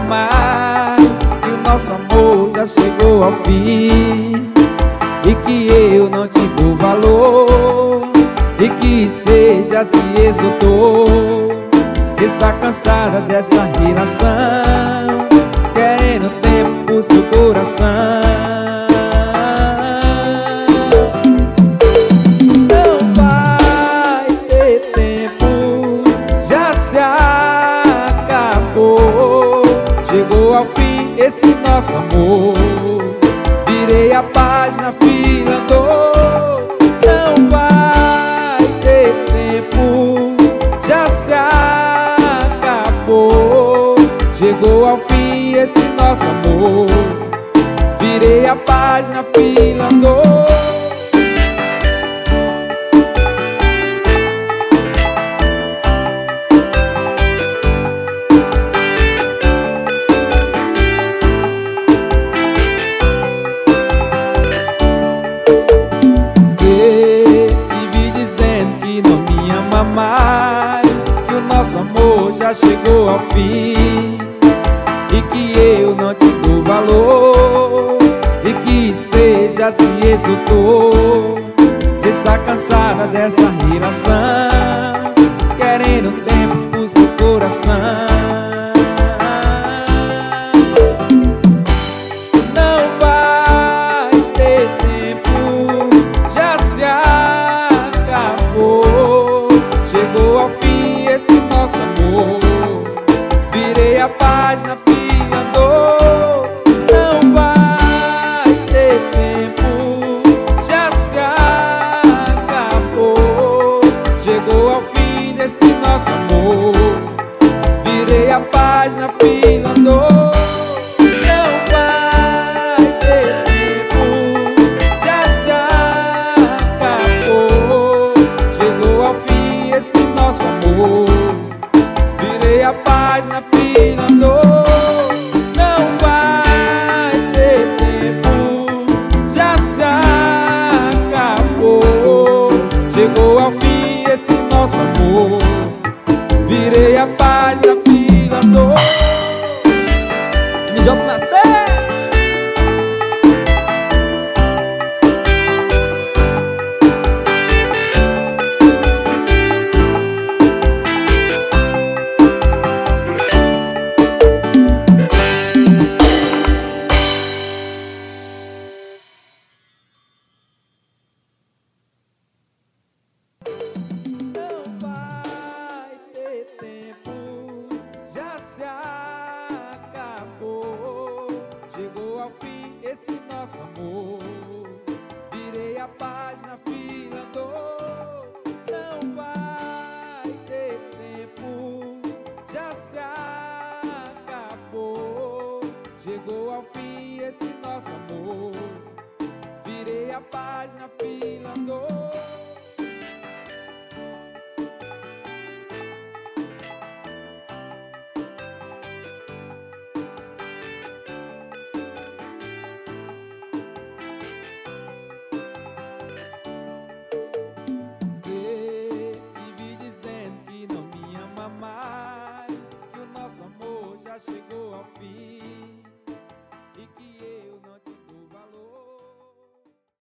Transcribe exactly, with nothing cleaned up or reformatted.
mais, que o nosso amor já chegou ao fim, e que eu não te dou valor, e que você já se esgotou. Está cansada dessa relação, querendo tempo pro seu coração. Não vai ter tempo, já se acabou. Chegou ao fim esse nosso amor, virei a página, fila andou. Não vai ter tempo, já se acabou. Chegou ao fim esse nosso amor, virei a página, fila andou. Mais, que o nosso amor já chegou ao fim, e que eu não te dou valor, e que você já se esgotou. Está cansada dessa relação, querendo tempo pro seu coração. Não vai ter tempo, já se acabou. Chegou ao fim esse nosso amor, virei a página, fila andou. Não vai ter tempo, já se acabou. Chegou ao fim desse nosso amor, virei a página, fila andou. Não vai ter tempo, já se acabou. Chegou ao fim esse nosso amor, virei a página, fila andou. Não vai ter tempo, já se acabou. Chegou ao fim esse nosso amor, virei a página, fila andou. Me jogo nas terras. Chegou ao fim esse nosso amor, virei a página, fila andou. Não vai ter tempo, já se acabou. Chegou ao fim esse nosso amor, virei a página, fila andou. Mais, que o nosso amor já chegou ao fim,